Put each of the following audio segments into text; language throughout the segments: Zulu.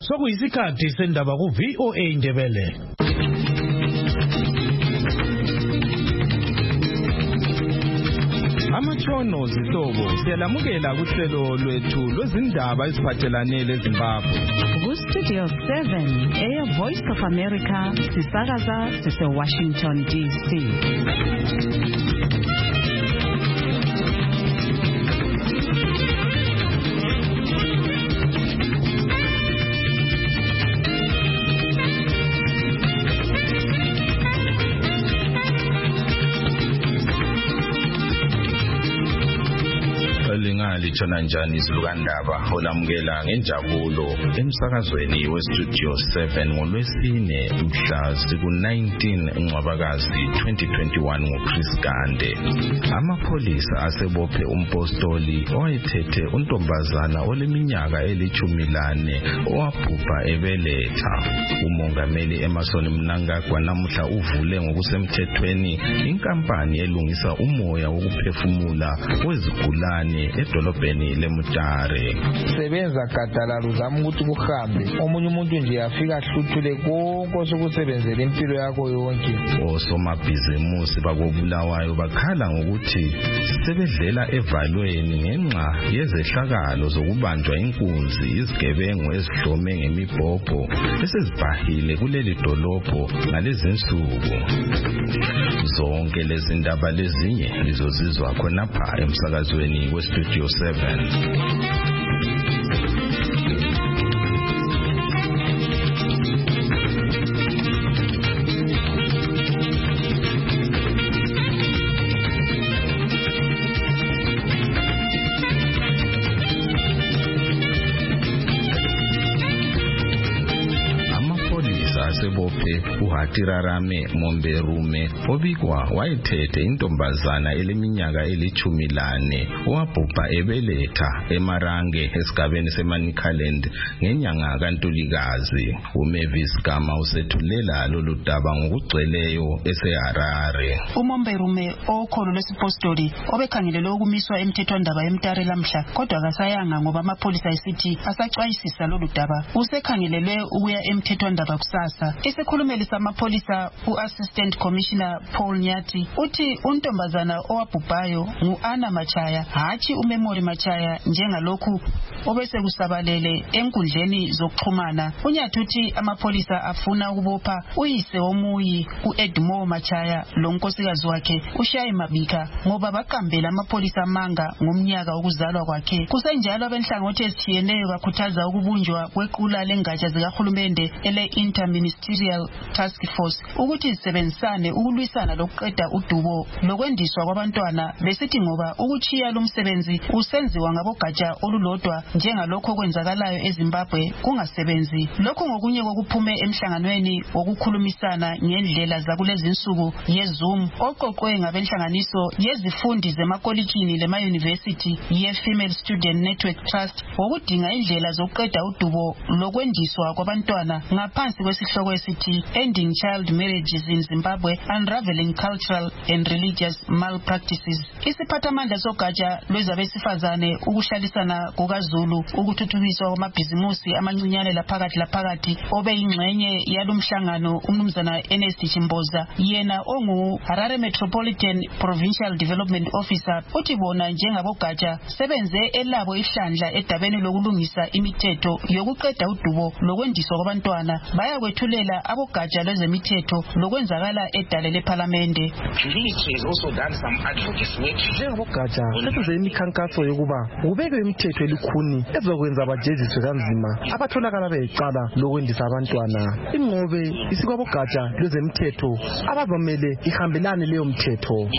Sokuyisikhathi sendaba ku VOA Indebele. Amatshono zihlobo siyalamukela kuhlelo lwethu lwezindaba eziphathelane leZimbabwe. Ku Studio 7 Voice of America sisakaza sise Washington DC. Lithona njani izilukandaba olamukela ngenjabulo emsakazweni weStudio 7 ngolwesine mhla ku-19 Ncwabakazi 2021 ngoChris Gande. Amapholisa asebophe umpostoli owayethethe untombazana oleminyaka eli-14 owabhubha ebeletha. Umongameli Emmerson Mnangagwa namuhla uvule ngokusemthethweni inkampani elungisa umoya wokuphefumula wezigulane edolobheni leMutare. Sebenza gadalala uzama ukuthi kuhambe omunye umuntu nje afika ahluthule konke osokusebenzela impilo yakho yonke. Osomabhizimusi bakobulawayo bakhala ngokuthi sebedlela evalweni ngenxa yezehlakalo zokubanjwa inkunzi izigebengu ezihlome ngemibhobho esezibhahile kuleli dolobho ngalezi nsuku. Zonke lezi ndaba lezinye lizozizwa khonapha emsakazweni weStudio 7. Sebophe uHatirarame Momberume obikwa wayethethe intombazana eleminyaka eli-14 owabhubha ebeletha eMarange esigabeni seManicaland ngenyanga kaNtulikazi. uMavis Gama usethulela lolu daba ngokugcweleyo eseHarare. uMomberume okholo lwesipostoli obekhangelelwe ukumiswa emthethwandaba eMtare lamhla kodwa akasayanga ngoba amapholisa esithi asacwayisisa lolu daba. Usekhangelelwe ukuya emthethwandaba kusasa. Isikhulumeli samapholisa uAssistant Commissioner Paul Nyati uthi untombazana owabhubhayo nguAnna Machaya hathi uMemory Machaya njengalokhu obese kusabalele enkundleni zokuxhumana. uNyathi uthi amapholisa afuna ukubopha uyise womuyi uEdmore Machaya lo nkosikazi wakhe uShayi Mabika ngoba baqambela amapholisa amanga ngomnyaka wokuzalwa kwakhe. Kusenjalo abenhlangothi ezithiyeneyo bakhuthaza ukubunjwa kwequla lengatsha zikahulumende ele-Interministerial Task Force ukuthi zisebenzisane ukulwisana lokuqeda udubo lokwendiswa kwabantwana besithi ngoba ukuchiya lumsebenzi usenziwa ngabogatsha olulodwa njengalokho kwenzakalayo eZimbabwe kungasebenzi. Lokho ngokunye kokuphume emhlanganweni wokukhulumisana ngendlela zakulezi insuku yeZoom oqoqwe ngabenhlanganiso yezifundi zemakolitshini lema-university ye-Female Student Network Trust wokudinga indlela zokuqeda udubo lokwendiswa kwabantwana ngaphansi kwesihloko esithi Ending Child Marriages in Zimbabwe, Unraveling Cultural and Religious Malpractices. Isiphathamandla sogatsha lwezabesifazane ukuhlalisana kukaZulu ukuthuthukiswa kwamabhizimusi amancinyane laphakathi obeyingxenye yalomhlangano umnumzana Ernest Chimboza yena ongu-Harare Metropolitan Provincial Development Officer uthi bona njengabogatsha sebenze elabo ihlandla edabeni lokulungisa imithetho yokuqeda udubo lokwendiswa kwabantwana bayakwethulela abogatsha lwezemithetho lokwenzakala edale lePhalamende. Njengabogatsha sebenze imikhankaso yokuba kubekwe imithetho elikhuni ezokwenza abajeziswe kanzima abatholakala beyiqala lokwendisa abantwana. Ingobe isikwabogatsha lwezemithetho abazomele ihambelane leyo mthetho.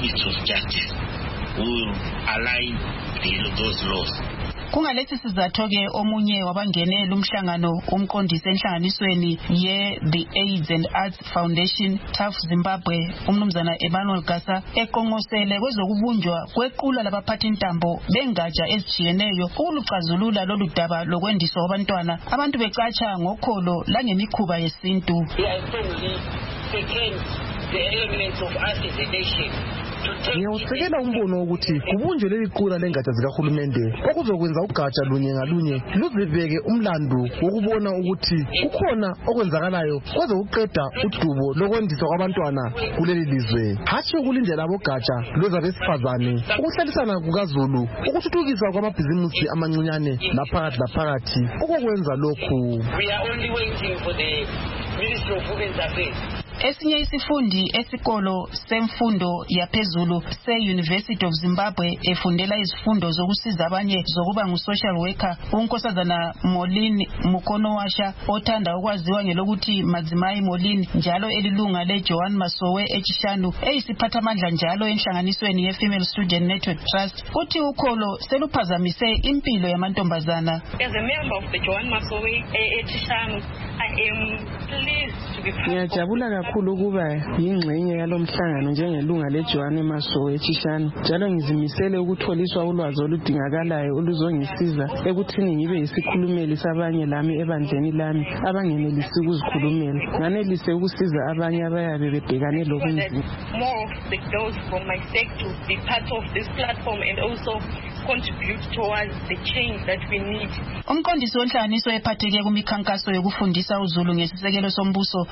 Kungalesi sizatho-ke omunye wabangene lumhlangano umqondisi enhlanganisweni ye-The AIDS and Arts Foundation Tough Zimbabwe umnumzana Emmanuel Gasa eqonqosele kwezokubunjwa kwequla labaphathintambo bengatsha ezitshiyeneyo ukuluxazulula lolu daba lokwendiswa kwabantwana abantu becatsha ngokholo langemikhuba yesintu. The elements of us as a nation Ngiyawusekela umbono wokuthi kubunjwe leli qula lengatsha zikahulumende okuzokwenza ugatsha lunye ngalunye luzibeke umlandu wokubona ukuthi kukhona okwenzakalayo kwaze uqeda udubo lokwendiswa kwabantwana kuleli lizwe. Hatshi ukulindela abogatsha lwezabesifazane, ukuhlalisana kukaZulu, ukuthuthukiswa kwamabhizimusi amancinyane laphakathi okwenza lokhu. We are only waiting for the Ministry of Women's Affairs. Esinye isifundi esikolo semfundo yaphezulu se-University of Zimbabwe efundela izifundo zokusiza abanye zokuba ngu-social worker, unkosazana Molini Mukonowasha othanda ukwaziwa ngelokuthi Madzimai Molini, njalo elilunga le-Joan Masowe eChishanu, eyisiphathamandla njalo enhlanganisweni ye-Female Student Network Trust, uthi ukholo seluphazamise impilo yamantombazana. As a member of the Joan Masowe eChishanu, I am pleased to be Ngiyajabula kakhulu ukuba yingxenye yalomhlangano njengelunga leJoan Masowe eChishanu, njalo ngizimisele ukutholiswa ulwazi oludingakalayo oluzongisiza ekuthini ngibe yisikhulumeli sabanye lami ebandleni lami abangenelisi ukuzikhulumela, nganelise ukusiza abanye abayabe bebhekane lobunzima. More of those from my sect to be part of this platform and also contribute towards the change that we need. Umqondisi wenhlanganiso ephatheke kumikhankaso yokufundisa uZulu ngesisekelo sombuso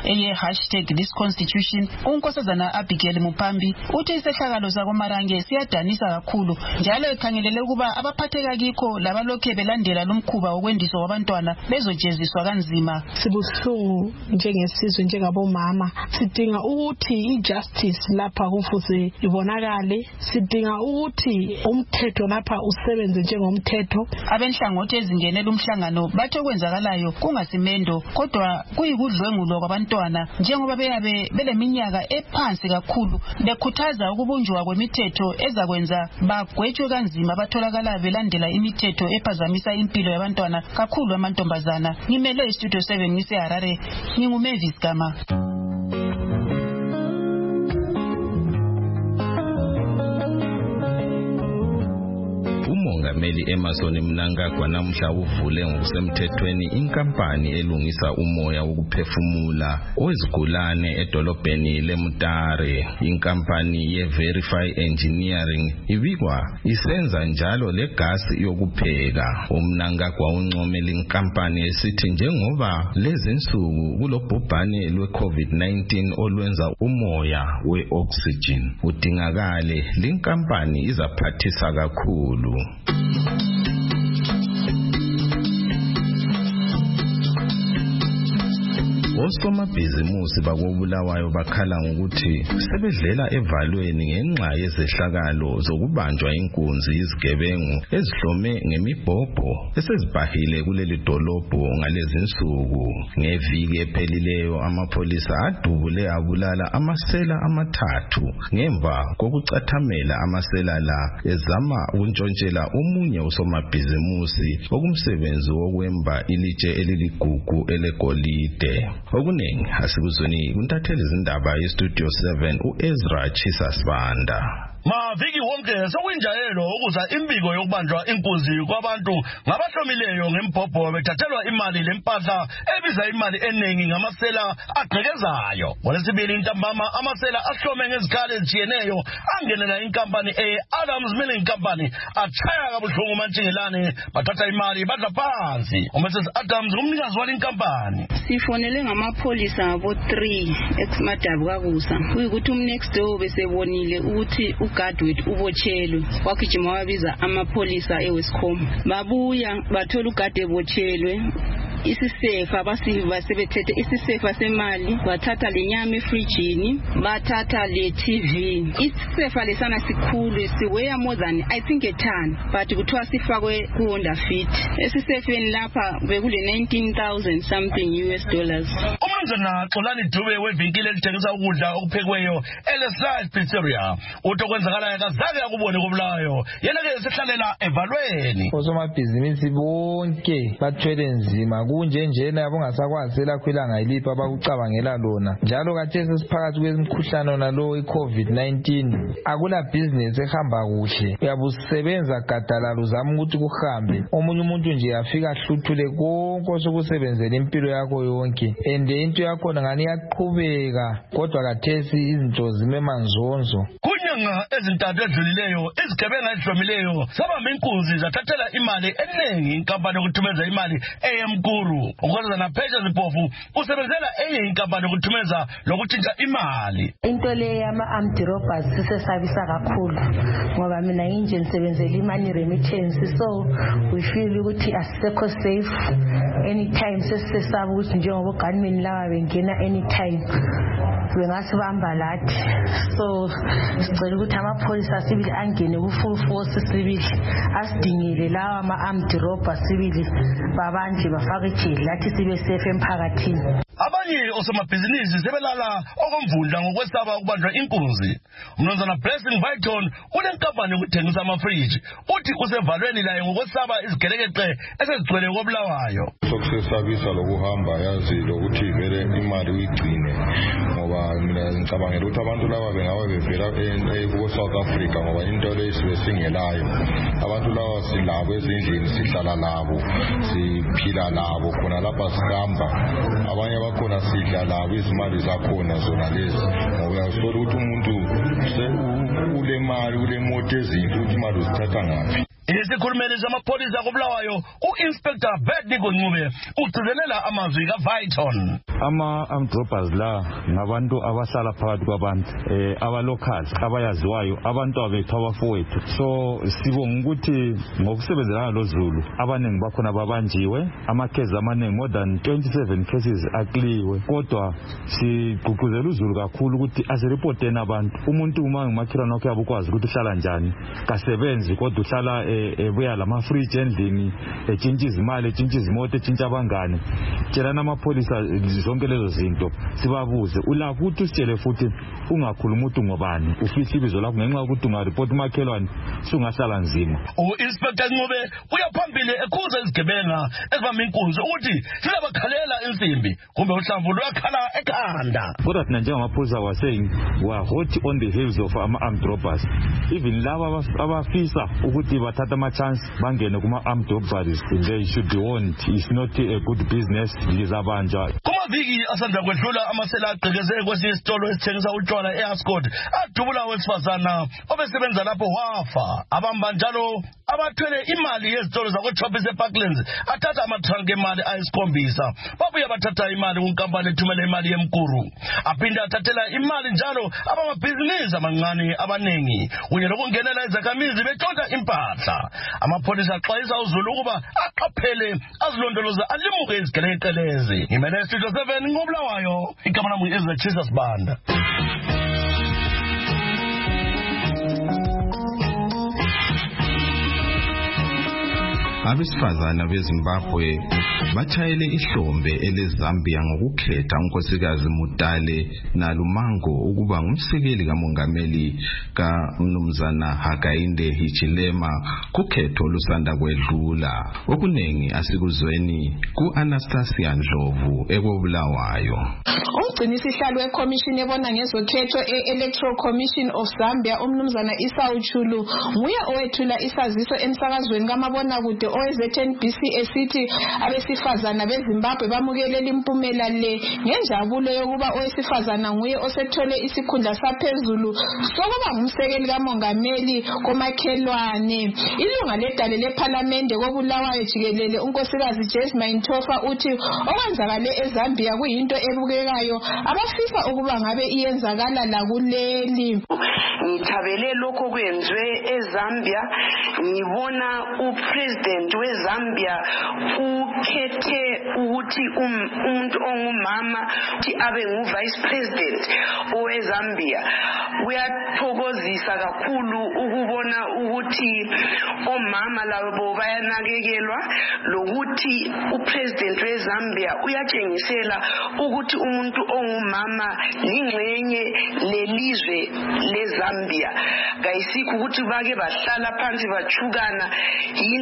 #ThisConstitution, unkosazana Abigail Mupambi, uthi isehlakalo zakoMarange siyadanisa kakhulu, njalo ekhangelele ukuba abaphatheka kikho labalokhe belandela lumkhuba wokwendiswa kwabantwana bezojeziswa kanzima. Sibuhlungu njengesizwe, njengabomama sidinga ukuthi ijustice lapha kufuze ibonakale, sidinga ukuthi umthetho lapha usebenze njengomthetho. Abenhlangothi ezingenela umhlangano bathi okwenzakalayo kungasimendo kodwa kuyikudlwengulwa kwabantwana, njengoba beyabe beleminyaka ephansi kakhulu, bekhuthaza ukubunjwa kwemithetho ezakwenza bagwetshwe kanzima abatholakala belandela imithetho ephazamisa impilo yabantwana kakhulu amantombazana. Ngimele iStudio 7 ngiseHarare, nginguMavis Gama. uMongameli Emmerson Mnangagwa namuhla uvule ngokusemthethweni inkampani elungisa umoya wokuphefumula owezigulane edolobheni leMutare. Inkampani yeVerify Engineering ibikwa isenza njalo legasi yokupheka. uMnangagwa uncomela inkampani esithi njengoba lezinsuku kulobhubhane lwe-COVID-19 olwenza umoya we-oxygen udingakale, linkampani izaphathisa kakhulu. Osomabhizimusi bakobulawayo bakhala ngokuthi sebedlela evalweni ngenxa yezehlakalo zokubanjwa inkunzi izigebengu ezihlome ngemibhobho esezibhahile kuleli dolobho ngalezinsuku. Ngeviki ephelileyo amapholisa adubule abulala amasela amathathu ngemva kokucathamela amasela la ezama ukuntshontshela omunye usomabhizimusi okumsebenzi wokwemba ilitshe eliligugu elegolide. Okuningi asikuzweni kuntatheli izindaba yeStudio 7 uEzra Chisasibanda. Maviki wonke sokuyinjayelo ukuza imbiko yokubanjwa inkunzi kwabantu ngabahlomileyo ngembhobho bethathelwa imali lempahla ebiza imali eningi ngamasela agqekezayo. Ngolesibili intambama amasela ahlome ngezikhali ezijiyeneyo angenela inkampani Adams Milling Company achaya kabuhlungu mantshingelane bathatha imali badla phansi. uMrs Adams ngumnikazi wale inkampani. Sifonele ngamapholisa abo 3 eXmadabu kakusa kuyikuthi umnext door besebonile ukuthi uGadwet ubotshelwe, wakujima wabiza amapholisa eWescom. Babuya bathola uGadwe ebotshelwe. Isisefa basebethethe isisefa semali, bathatha lenyama efrijini, bathatha le TV. Isisefa lesana sikhulu siweya more than I think a ton, but kuthiwa sifakwe ku-Honda Fit. Esisefeni lapha bekule 19,000 something US dollars. Umnumzana Xolani Dube wevinkile elithengisa ukudla okuphekweyo eLeslice Pizzeria uthi okwenzakalayo kazange akubone kobulayo, yena-ke sihlalela evalweni. Osomabhizinisi bonke bathwele nzima kunjenjena abongasakwazi elakhwilanga ilipha abakucabangela lona, njalo kathesi siphakathi kwemikhuhlane nalo i-COVID-19 akula business ehamba kuhle. Uyabusebenza gadalala uzama ukuthi kuhambe, omunye umuntu nje afika hluthule konke osokusebenzela impilo yakho yonke, into yakho ngani yaqhubeka, kodwa kathesi izinto zime manzonzo. Kwinyanga ezintathu edlulileyo izigebenga ezihlomileyo sabamba inkunzi zathathela imali eningi inkampani yokuthumeza imali eMkuru. Ukwenzela naphesha zipofu usebenzela enye inkampani yokuthumeza lokutshintsha imali. Into le yama-armed robbers sisesabisa kakhulu ngoba mina nginje nisebenzela imali remittance, so we feel ukuthi asisekho safe anytime. Sesisaba ukuthi njengoba ugunman lawa bengena anytime bengasibamba lathi, so sicela ukuthi amapholisa sibili angene ku-full force sibili asidingile lawa ama-armed robbers sibili babanje bafake ejele lathi sibe safe emphakathini. Abanye osomabhizinisi sebelala okomvundla ngokwesaba ukubanjwa inkunzi. Umnumzana Blessing Viton unenkampani yokuthengisa amafriji uthi usevalweni laye ngokwesaba izigelekeqe esezigcwele koBulawayo. Sokusesabisa lokuhamba yazi lokuthi vele imali uyigcine ngoba mina ngicabangela ukuthi abantu laba bengabe bevela ku-South Africa ngoba into le sibesingelayo. Abantu laba silabo ezindlini, sihlala labo, siphila labo, khona lapha sihamba. Abanye bakhona sidla labo izimali zakhona zona lezi ngoba uyasola ukuthi umuntu ule mali ule moto ezinhle ukuthi imali uzithatha ngaphi. Isikhulumeli zamapolisa koBulawayo u-Inspector Bednigo Ncube ugcizelela amazwi kaViton. Ama-armed robbers la ngabantu abahlala phakathi kwabantu abalocals abayaziwayo, abantu abethu abafowethu. So sibonga ukuthi ngokusebenzelana loZulu abaningi bakhona babanjiwe, amakhezi amaningi more than 27 cases akliwe. Kodwa sigqugquzela uZulu kakhulu ukuthi asirepoteni abantu. Umuntu uma ngumakhelwane wakhe abukwazi ukuthi uhlala njani, kasebenzi kodwa uhlala ebuya lama-fridge endlini, etshintsha izimali, etshintsha izimoto, etshintsha abangane. Tshelana amapolisa zonke lezo zinto, sibabuze ulakho ukuthi usitshele futhi ungakhuluma ukuthi ngobani, ufihla ibizo lakho ngenxa yokuthi ungareport umakhelwane sungahlala nzima. U-Inspector Ncube uyaphambili ekhuza izigebenga ezibamba inkunzi ukuthi zingabakhalela insimbi kumbe uhlamvu luyakhala ekhanda. Kodwa thina njengamapholisa was saying we are hot on the heels of armed robbers. Even laba abafisa ukuthi bathatha ama-chance bangene kuma-armed robbers, they should be warned. It's not a good business. Lizabanjwa. Kumaviki asanda kwedlula amasela agqekeze kwesinye isitolo esithengisa utshwala e-Ascot adubula owesifazana obesebenza lapho wafa. Abamba njalo abathwele imali yezitolo zakoChoppers eParklands athatha amatrank emali ayisikhombisa. Babuye bathatha imali kunkampani ethumela imali eMkuru. Aphinde athathela imali njalo abamabhizinisi amancane abaningi kunye nokungenela izakhamizi betshontsha impahla. Amapholisa axwayisa uZulu ukuba aqaphele azilondoloze alimuke izigelekelezi. Ngimele Studio 7 ngoBulawayo, igama lami ngu-Jesus Banda. Abesifazana beZimbabwe bathayele ihlombe eleZambia ngokukhetha unkosikazi Mutale Nalumango ukuba ngumsekeli kamongameli kaMnumzana Hakainde Hichilema kukhetho lusanda kwedlula. Okunengi asikuzweni ku-Anastasia Ndlovu ekoBulawayo. Umgcinisihlalo weCommission ebona ngezokhetho e-Electoral Commission of Zambia uMnumzana Esau Chulu nguye owethula isaziso emsakazweni kamabonakude oweZNBC esithi abesifazana beZimbabwe bamukelela impumela le ngenjabulo yokuba owesifazana nguye osethole isikhundla saphezulu sokuba ngumsekeli kamongameli komakhelwane. Ilunga ledale lePhalamende koBulawayo jikelele unkosikazi Jasmine Tofa uthi okwenzakale eZambia kuyinto ebukekayo abafisa ukuba ngabe iyenzakala lakuleli. Ngithabele lokho kwenziwe eZambia, ngibona uPresident weZambia ukhethe ukuthi umuntu ongumama ukuthi abe nguVice President oweZambia. Kuyathokozisa kakhulu ukubona ukuthi omama labo bayanakekelwa, lokuthi uPresident weZambia uyatshengisela ukuthi umuntu ongumama lingxenye lelizwe leZambia. Kayisikho ukuthi bake bahlala phansi bachukana, into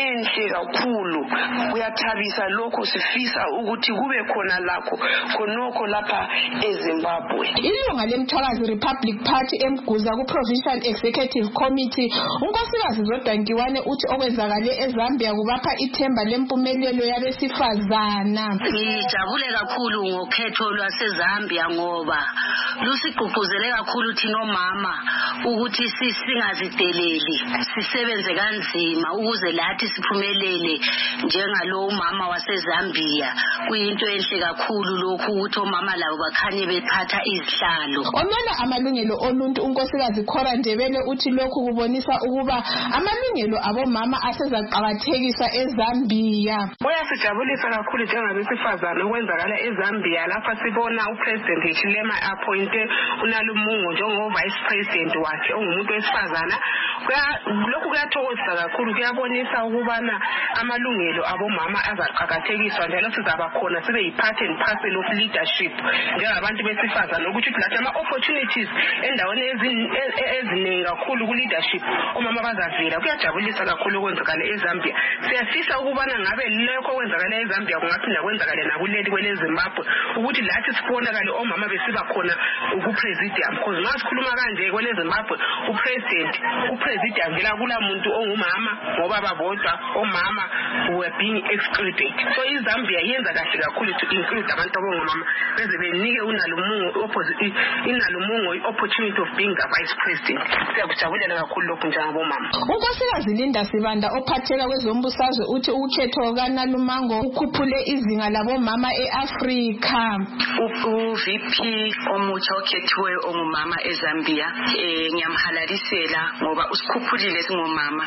enhle kakhulu kuyathabisa lokho sifisa ukuthi kube khona lakho khonokho lapha eZimbabwe. Ilunga leMthwakazi Republic Party emguza ku-Provincial Executive Committee unkosikazi Zodwankiwane uthi okwenzakale eZambia kubapha ithemba lempumelelo yabesifazana. Ngijabule kakhulu ngokhetho lwaseZambia ngoba lusigqugquzele kakhulu thina omama ukuthi singazideleli sisebenze kanzima ukuze lathi siphumelele njengalo umama waseZambia. Kuyinto enhle kakhulu lokhu ukuthi omama labo bakhanye bethatha izihlalo. Omela amalungelo oluntu unkosikazi Khora Ndebele uthi lokhu kubonisa ukuba amalungelo abomama asezaqhakathekiswa eZambia. Kuyasijabulisa kakhulu njengabesifazana okwenzakala eZambia lapha sibona uPresident Hichilema appointe uNalumungo njengo-Vice President wakhe ongumuntu wesifazana. Lokhu kuyathokozisa kakhulu, kuyabonisa ukubana amalungelo abomama azaqhakathekiswa njalo sizaba khona sibe yi-part and parcel of leadership njengabantu besifazana ukuthi lathi ama-opportunities endaweni eziningi kakhulu ku-leadership omama bazavela. Kuyajabulisa kakhulu okwenzakala eZambia. Siyafisa ukubana ngabe lokho okwenzakala eZambia kungaphinda kwenzakale nakuleli kweleZimbabwe ukuthi lathi sibonakale omama besiba khona ku-presidium because nxa sikhuluma kanje kweleZimbabwe upresident vela kula muntu ongumama ngoba babodwa omama were being excluded. So iZambia yenza kahle kakhulu to include abantu abongomama beze benike uNalumungo i-opportunity of being the vice president. Siyakujabulela kakhulu lokhu njengabomama. Unkosikazi Linda Sibanda ophatheka kwezombusazwe uthi ukhetho kaNalumango ukhuphule izinga labomama eAfrika. U-VP omutsha okhethiweyo ongumama eZambia ngiyamhalalisela ngoba usikhuphulile singomama.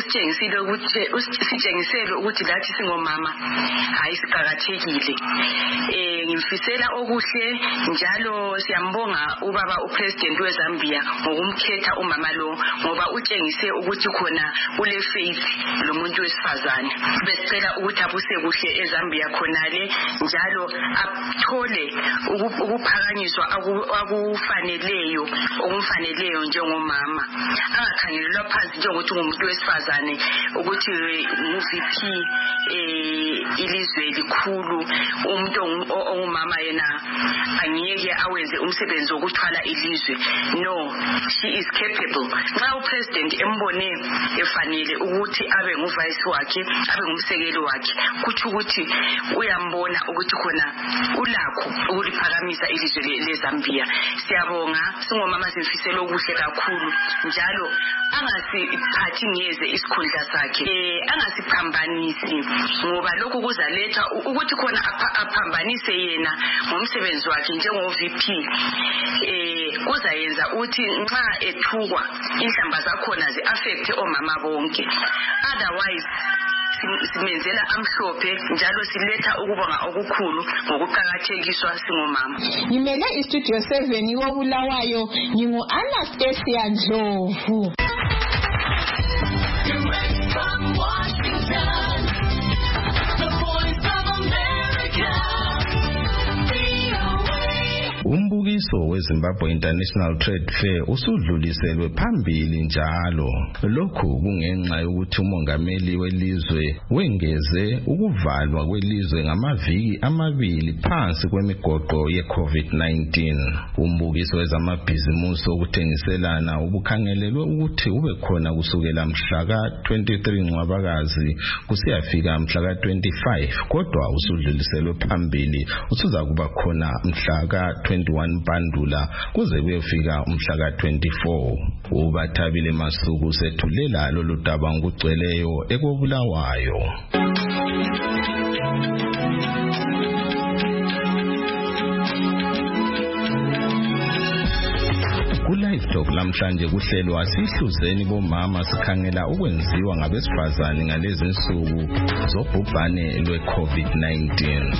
Usitshengisele ukuthi lathi singomama hayi siqhakathekile. Ngimfisela okuhle njalo siyambonga ubaba uPresident weZambia ngokumkhetha umama lo ngoba utshengise ukuthi khona ule faith lo muntu wesifazane. Besicela ukuthi abuse kuhle eZambia khonale njalo athole ukuphakanyiswa akufaneleyo okumfaneleyo njengomama. Angakhangelelwa phansi njengokuthi ngumuntu wesifazane ukuthi ngu-VP ilizwe likhulu umuntu ongumama yena angeke awenze umsebenzi wokuthwala ilizwe. No, she is capable. Nxa uPresident embone efanele ukuthi abe nguvice wakhe abe ngumsekeli wakhe kuthi ukuthi uyambona ukuthi khona ulakho ukuliphakamisa ilizwe leZambia. Siyabonga singomama simfisela okuhle kakhulu njalo angasiphathi ngeze isikhundla sakhe angasiphambanisi ngoba lokhu kuzaletha ukuthi khona aphambanise yena ngomsebenzi wakhe njengo-VP kuzayenza ukuthi nxa ethukwa inhlamba zakhona zi-affecte omama bonke. Otherwise simenzela amhlophe njalo siletha ukubonga okukhulu ngokuqhakathekiswa singomama. Ngimele istudio 7 wobulawayo ngingu-Anastasia Ndlovu. Umbukiso weZimbabwe International Trade Fair usudluliselwe phambili njalo. Lokhu kungenxa yokuthi umongameli welizwe wengeze ukuvalwa kwelizwe ngamaviki amabili phansi kwemigoqo ye-COVID-19. Umbukiso wezamabhizimusi okuthengiselana ubukhangelelwe ukuthi ube khona kusukela mhla ka-23 Ncwabakazi kusiyafika mhla ka-25 kodwa usudluliselwe phambili usuza kuba khona mhla ka-21 Mpandula kuze kuyofika umhla ka-24. Ubathabile Masuku sethulela lolu daba ngokugcweleyo ekobulawayo. Ku-Live Talk namhlanje kuhlelwa sihluzeni bomama sikhangela ukwenziwa ngabesifazane ngalezi nsuku zobhubhane lwe-COVID-19.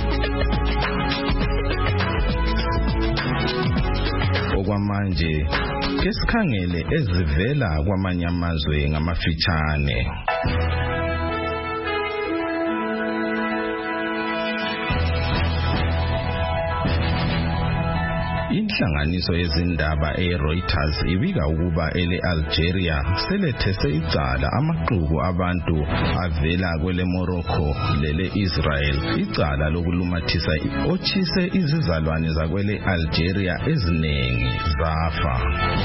Okwamanje ke sikhangele ezivela kwamanye amazwe ngamafitshane. inhlanganiso yezindaba eReuters ibika ukuba ele-Algeria selethese icala amaxuku abantu avela kwele Morocco lele Israel icala lokulumathisa otshise izizalwane zakwele Algeria eziningi zafa.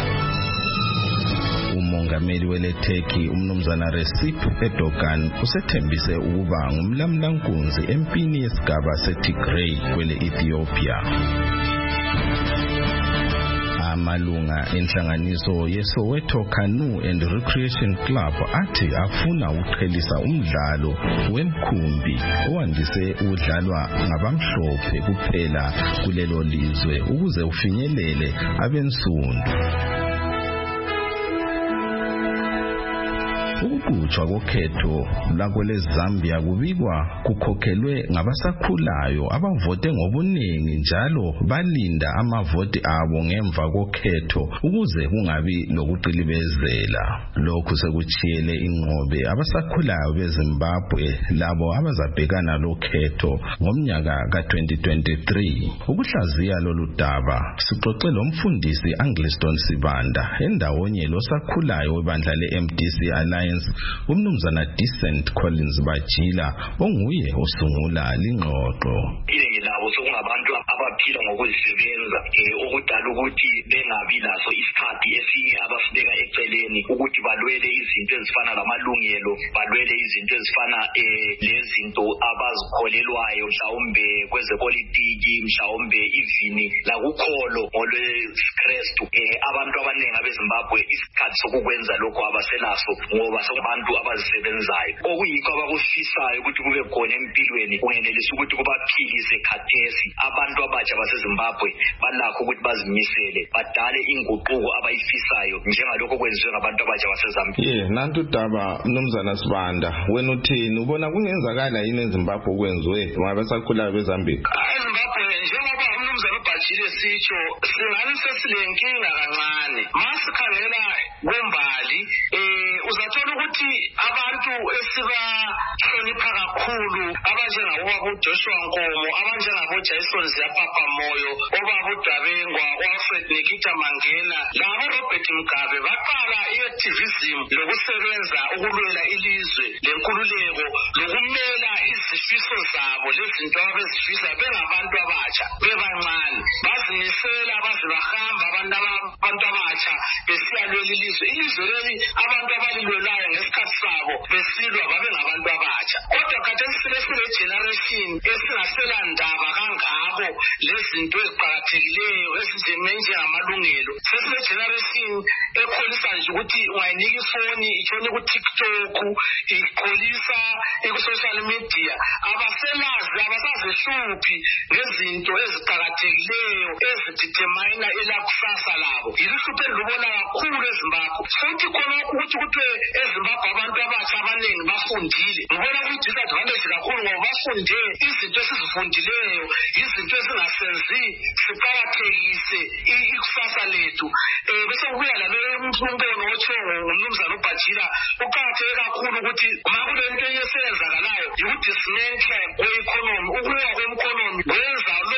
Umongameli wele Turkey umnumzana Recep Erdogan usethembise ukuba ngumlamlankunzi empini yesigaba seTigray kwele Ethiopia. Amalunga enhlanganiso yeSoweto Canoe and Recreation Club athi afuna ukuqhelisa umdlalo wemkhumbi owandise ukudlalwa ngabamhlophe kuphela kulelo lizwe ukuze ufinyelele abensundu. Ukuqhutshwa kokhetho lakwele Zambia kubikwa kukhokhelwe ngabasakhulayo abavote ngobuningi njalo balinda amavoti abo ngemva kokhetho ukuze kungabi lokuqilibezela. Lokhu sekuchiyele inqobe abasakhulayo beZimbabwe labo abazabhekana lokhetho ngomnyaka ka2023. Ukuhlaziya lolu daba sixoxe lomfundisi Angliston Sibanda endawonye losakhulayo webandla leMDC Alliance umnumzana Decent Collins Bajila onguye osungula lingxoxo. Iningi labo sokungabantu abaphila ngokuzisebenza okudala ukuthi bengabi laso isikhathi esinye abasibeka eceleni ukuthi balwele izinto ezifana lamalungelo, balwele izinto ezifana lezinto abazikholelwayo mhlawumbe kwezepolitiki, mhlawumbe ivini lakukholo olweKristu. Abantu abaningi abeZimbabwe isikhathi sokukwenza lokho abasenaso ngoba abantu abazisebenzayo okuyikho abakufisayo ukuthi kube khona empilweni kungenelisa ukuthi kubaphilise khathesi. Abantu abatsha baseZimbabwe balakho ukuthi bazimisele badale inguquko abayifisayo njengalokho kwenziwe ngabantu abatsha baseZambia. Nantu daba mnumzana Sibanda, wena uthini ubona kungenzakala yini eZimbabwe okwenziwe ngabasakhulayo beZambia? eZimbabwe njengoba umnumzana uBajile sitsho singani sesilenkinga kancane masikhangela kwembali uzathola ukuthi abantu esibahlonipha kakhulu abanjengabo Joshua Nkomo, abanjengabo Jason Ziyapapa Moyo, obaba uDabengwa, uAlfred Nikita Mangena, labo Robert Mugabe baqala i-activism lokusebenza ukulwela ilizwe lenkululeko lokumela izifiso zabo lezinto abezifisa bengabantu abatsha bebancane bazimisela baze bahamba abantu abatsha besiyalwela ilizwe leli abantu abalilwelayo ngesikhathi sabo besilwa babengabantu abatsha. Kodwa khathesi sile generation esingasela ndaba kangako lezinto eziqakathekileyo ezinjengamalungelo. Sesile generation ekholisa nje ukuthi ungayinika ifoni itshone ku-TikTok, ikholisa iku-social media, abaselazi abasazihluphi ngezinto eziqakathekileyo ezidetermina elakusasa labo. Yilihlupho elibona kakhulu eZimbabwe. Futhi khona ukuthi eZimbabwe abantu abatsha abaningi bafundile. Ngibona ukuthi disadvantage kakhulu ngoba bafunde izinto esizifundileyo, izinto ezingasenzi siqakathekise ikusasa lethu. Bese kubuya lalo umbono otsho ngumnumzana uBajila uqakatheke kakhulu ukuthi makule nto eyesenzakalayo yikudismantle kwe-economy, ukuwa kwe-economy kwenza lo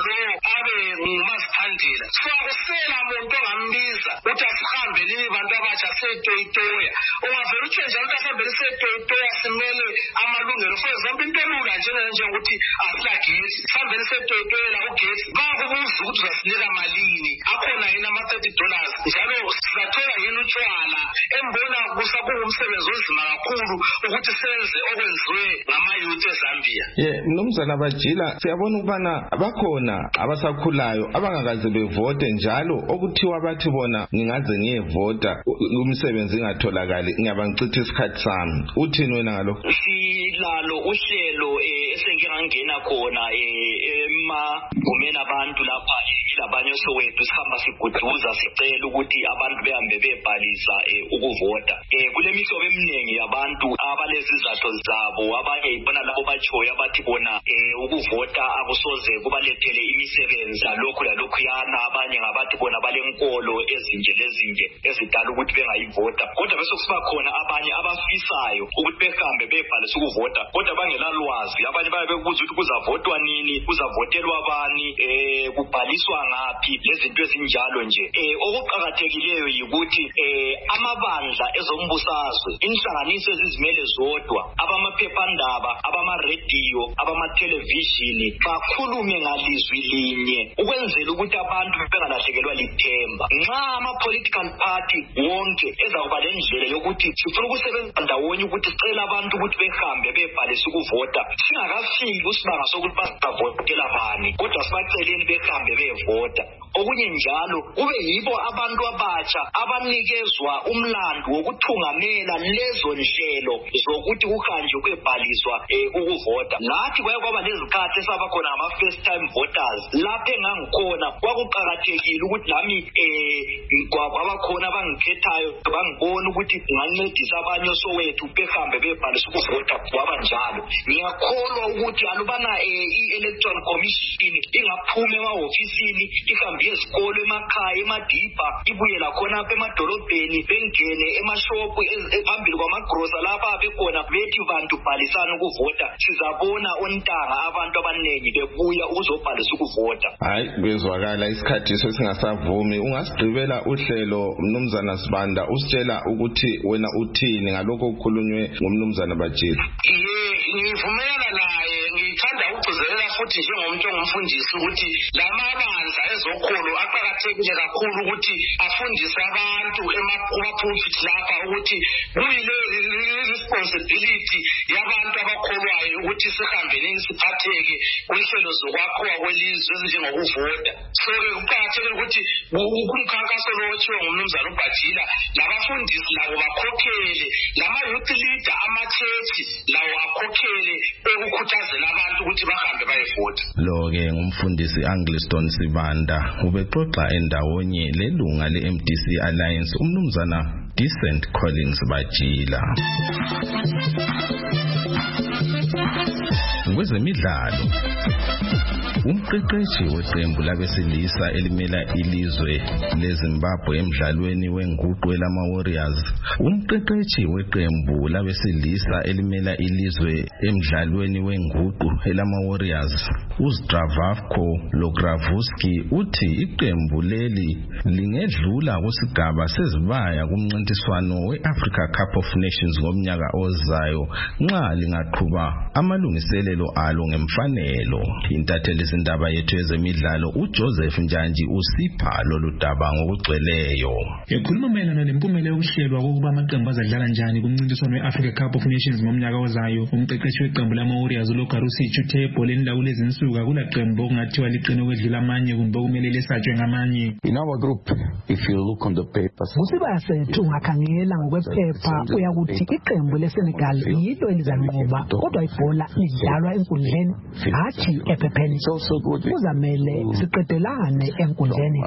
abe ngumaziphandela. So akusela muntu ongambiza ukuthi asihambe nini bantu abatsha setoyitoya. Ungavela utsho njalo ukuthi asihambele setoyitoya simele amalungelo. For example into elula njengokuthi asilagesi sihambele setoyitoya la ugesi bakubuza ukuthi uzasinika malini, akhona yini ama$30 njalo sizathola yini utshwala. Embona kusakungumsebenzi onzima kakhulu ukuthi senze okwenziwe ngamayouth eZambia. Mnumzana Bajila, siyabona ukubana bakhona abasakhulayo abangakaze bevote njalo okuthiwa bathi bona ngingaze ngiyevota umsebenzi ingatholakali ngiyabangichitha isikhathi sami. Uthini wena ngalokho? Silalo uhlelo esengingangena khona emagumeni abantu lapha ilabanye Soweto sihamba siguduza sicela ukuthi abantu behambe bebhalisa ukuvota. Kulemihlobo eminingi yabantu abalezizathu zabo, abanye ibona labo batshoyo abathi bona ukuvota akusoze kubalethele imisebenzi lalokhu yana, abanye ngabathi bona balenkolo ezinje lezinje ezidala ukuthi bengayivota. Kodwa bese kusiba khona abanye abafisayo ukuthi behambe bebhalisa ukuvota kodwa bangelalwazi ulwazi. Abanye bayabebuza ukuthi kuzavotwa nini, kuzavotelwa bani, kubhaliswa ngaphi, lezinto ezinjalo nje. Okuqhakathekileyo yikuthi amabandla ezombusazwe, inhlanganiso ezizimele zodwa, abamaphephandaba, abama-radio, abama-television bakhulume ngalizwi linye ukwenzela ukuthi abantu bengalahlekelwa lithemba. Nxa ama-political party wonke ezakuba lendlela yokuthi sifuna ukusebenza ndawonye ukuthi sicela abantu ukuthi behambe bebhalise ukuvota, singakafiki usibanga sokuthi bazavotela bani, kodwa sibaceleni behambe bevota. Okunye njalo kube yibo abantu abatsha abanikezwa umlando wokuthungamela lezo nhlelo zokuthi kuhanjwe kwebhaliswa ukuvota. Lathi kwaba lezikhathi esaba khona ama-first time voters, lapho engangikhona kwakuqakathekile ukuthi nami kwabakhona abangikhethayo bangibona ukuthi ngancedisa abanye osowethu behambe bebhalisa ukuvota kwaba njalo. Ngiyakholwa ukuthi alubana i-Electoral Commission ingaphuma emahofisini ihambe ezikolo emakhaya emadipha ibuye lakhona apha emadolobheni bengene emashopu phambili kwamagrosa lapha bekhona bethi bantu bhalisana ukuvota, sizabona ontanga abantu abaningi bebuya ukuzobhalisa ukuvota. Hayi, bezwakala isikhathi sesingasavumi. Ungasigqibela uhlelo Mnumzana Sibanda usitshela ukuthi wena uthini ngalokho okukhulunywe ngumnumzana Bajila? Ngivumelana naye, ngithanda ukugcizelela futhi njengomuntu ongumfundisi ukuthi lamabandla ezokholo aqakathekile kakhulu ukuthi afundise abantu ema-pulpit lapha ukuthi kuyile responsibility yabantu abakholwayo ukuthi sihambenini siphatheke kwinhlelo zokwakhiwa kwelizwe ezinjengokuvota. So-ke kuqakathekile ukuthi kumkhankaso lo otshiwo ngumnumzana uBajila labafundisi labo bakhokhele, lama-youth leader amachechi lawo akhokhele ekukhuthazela abantu ukuthi bahambe bayevota. Lo-ke ngumfundisi Angliston Sibanda ubexoxa endawonye lelunga le-MDC Alliance umnumzana Decent Collins Bajila. Kwezemidlalo, umqeqeshi weqembu labesilisa elimela ilizwe leZimbabwe emidlalweni wenguqu elama-Warriors, umqeqeshi weqembu labesilisa elimela ilizwe emidlalweni wenguqu elama-Warriors uZdravko Logravuski uthi iqembu leli lingedlula kusigaba sezibaya kumncintiswano we-Africa Cup of Nations ngomnyaka ozayo nxa lingaqhuba amalungiselelo alo ngemfanelo. Intatheli izindaba yethu yezemidlalo uJoseph Njanji usipha lolu daba ngokugcweleyo. Ekhuluma mayelana nempumela yokuhlelwa kokuba amaqembu azadlala njani kumncintiswano we-Africa Cup of Nations ngomnyaka ozayo, umqeqeshi weqembu lama-Warriors uLogarusic uthe ebholeni lawo lezinsuku akula qembu okungathiwa liqine ukwedlula amanye kumbe okumele lesatshwe ngamanye. In our group, if you look on the papers, usibaya sethu ungakhangela ngokwephepha uyakuthi iqembu leSenegal yilo elizanqoba, kodwa ibhola lidlalwa enkundleni hathi ephepheni. Kuzamele siqedelane enkundleni.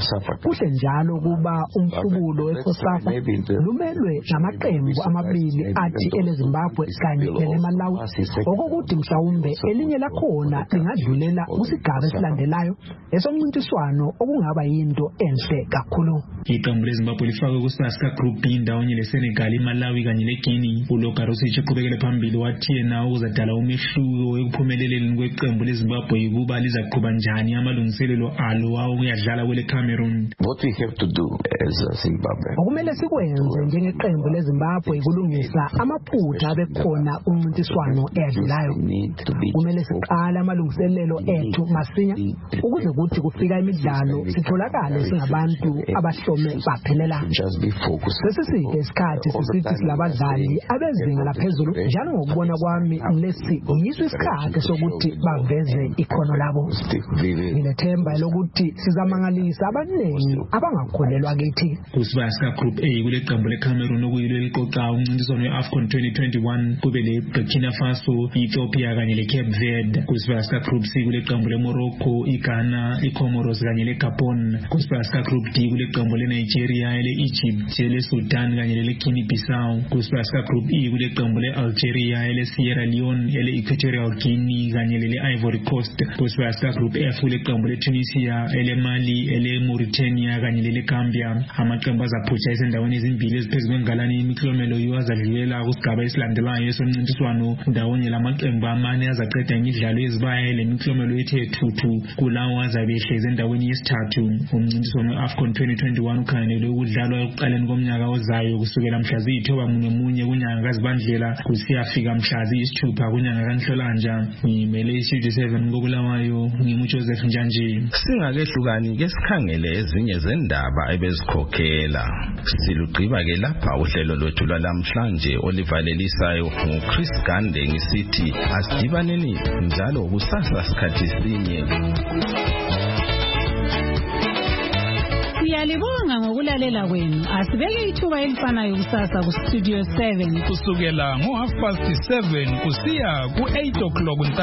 Kuhle njalo kuba umhlubulo weCOSAFA lumelwe namaqembu amabili athi eleZimbabwe kanye eleMalawi, okokuthi mhlawumbe elinye lakhona lingadlulela kusigaba esilandelayo esomncintiswano okungaba yinto enhle kakhulu. Iqembu leZimbabwe lifakwe kuSASCA Group B ndawonye leSenegal, iMalawi kanye leGuinea. uLogarusic uqhubekele phambili wathi yena ukuzadala umehluko ekuphumeleleni kweqembu leZimbabwe ukuba lizaqhuba njani amalungiselelo alo awokuyadlala kwele Cameroon. What we have to do as Zimbabwe, okumele sikwenze njengeqembu leZimbabwe ukulungisa amaphutha abekhona kumncintiswano eyadlulayo. Kumele siqale amalungiselelo ethu masinya ukuze kuthi kufika imidlalo sitholakale singabantu abahlome baphelela. Sesisike isikhathi sisithi silabadlali abezinga laphezulu, njalo ngokubona kwami lesi yiso isikhathi sokuthi baveze ikhono labo. Nginethemba lokuthi sizamangalisa abaningi abangakholelwa kithi. USASCA Group A kule qembu leCameroon okuyilo eliqoqa umncintiswano weAFCON 2021 kube leBurkina Faso, Ethiopia kanye leCape Verde. KuSASCA Group C kule qembu leMorocco, iGhana, iComoros kanye leGabon. KuSASCA Group D kule qembu leNigeria, eleEgypt, eleSudan kanye leGuinea Bissau. KuSASCA Group E kule qembu leAlgeria, eleSierra Leone, eleEquatorial Guinea kanye leleIvory Coast. kusibasa group F kuleqembu leTunisia, eleMali, eleMauritania kanye leleGambia. Amaqembu azaphutsha esendaweni ezimbili eziphezulu kwengalani imiklomelo azadlulela kusigaba esilandelayo esomncintiswano. Ndawonye lamaqembu amane azaqeda imidlalo ezibaya lemiklomelo ethe thuthu kulawo azabe ehlezi endaweni yesithathu. Umncintiswano weAFCON 2021 ukhangelelwe ukudlalwa ekuqaleni komnyaka ozayo kusukela mhla ziyithoba-munye kunyanga kaZibandlela kusiyafika mhla ziyisithupha kunyanga kaNhlolanja. Ngimele iStudio 7 koBulawayo, nginguJoseph Njanji. Singakehlukani ke sikhangele ezinye zendaba ebezikhokhela. Silugqiba-ke lapha uhlelo lwethu lwalamhlanje olivalelisayo nguChris Gande ngisithi asidibaneni njalo kusasa sikhathi sinye. Siyalibonga ngokulalela kwenu. Asibeke ithuba elifanayo kusasa ku Studio 7 kusukela ngo 7:30 kusiya ku 8 o'clock.